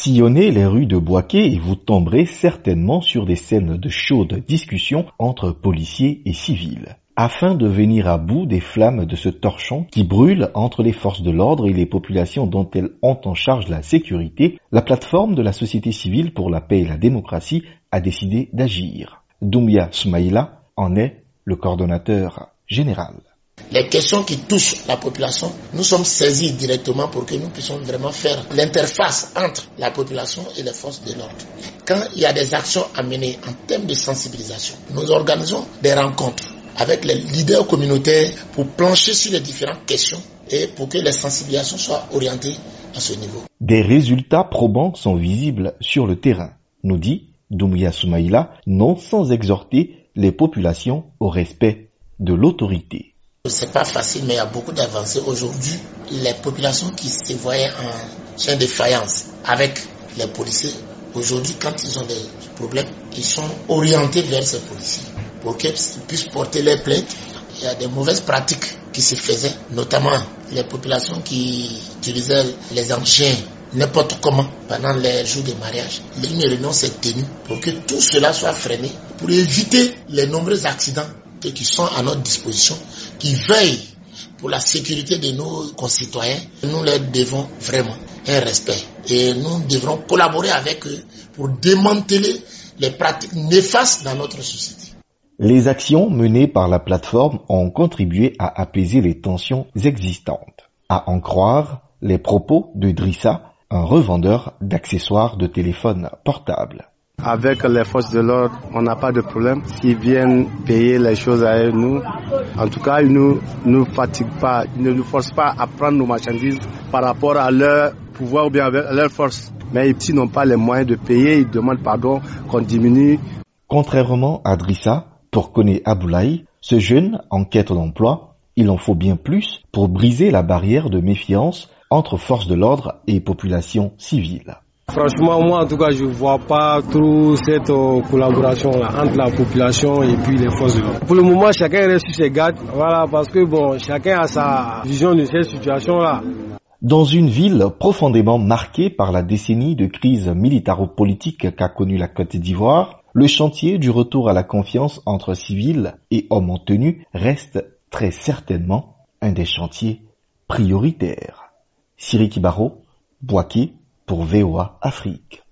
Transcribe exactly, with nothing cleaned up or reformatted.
Sillonnez les rues de Bouaké et vous tomberez certainement sur des scènes de chaudes discussions entre policiers et civils. Afin de venir à bout des flammes de ce torchon qui brûle entre les forces de l'ordre et les populations dont elles ont en charge la sécurité, la plateforme de la société civile pour la paix et la démocratie a décidé d'agir. Doumbia Soumaïla en est le coordonnateur général. Les questions qui touchent la population, nous sommes saisis directement pour que nous puissions vraiment faire l'interface entre la population et les forces de l'ordre. Quand il y a des actions à mener en termes de sensibilisation, nous organisons des rencontres avec les leaders communautaires pour plancher sur les différentes questions et pour que les sensibilisations soient orientées à ce niveau. Des résultats probants sont visibles sur le terrain, nous dit Doumbia Soumaïla, non sans exhorter les populations au respect de l'autorité. C'est pas facile, mais il y a beaucoup d'avancées. Aujourd'hui, les populations qui se voyaient en chien de faïence avec les policiers, aujourd'hui, quand ils ont des problèmes, ils sont orientés vers ces policiers pour qu'ils puissent porter leurs plaintes. Il y a des mauvaises pratiques qui se faisaient, notamment les populations qui utilisaient les engins n'importe comment pendant les jours de mariage. Une réunion s'est tenue pour que tout cela soit freiné, pour éviter les nombreux accidents qui sont à notre disposition, qui veillent pour la sécurité de nos concitoyens. Nous leur devons vraiment un respect et nous devrons collaborer avec eux pour démanteler les pratiques néfastes dans notre société. Les actions menées par la plateforme ont contribué à apaiser les tensions existantes. À en croire les propos de Drissa, un revendeur d'accessoires de téléphone portable. Avec les forces de l'ordre, on n'a pas de problème. S'ils viennent payer les choses à nous, en tout cas, ils ne nous fatiguent pas, ils ne nous forcent pas à prendre nos marchandises par rapport à leur pouvoir ou bien à leur force. Mais s'ils n'ont pas les moyens de payer, ils demandent pardon qu'on diminue. Contrairement à Drissa, pour Koné Aboulaye, ce jeune en quête d'emploi, il en faut bien plus pour briser la barrière de méfiance entre forces de l'ordre et population civile. Franchement, moi en tout cas, je ne vois pas trop cette euh, collaboration-là entre la population et puis les forces de l'ordre. Pour le moment, chacun reste sur ses gardes, voilà, parce que bon, chacun a sa vision de cette situation-là. Dans une ville profondément marquée par la décennie de crise militaro-politique qu'a connue la Côte d'Ivoire, le chantier du retour à la confiance entre civils et hommes en tenue reste très certainement un des chantiers prioritaires. Siri Kibaro, Bouaké, pour V O A Afrique.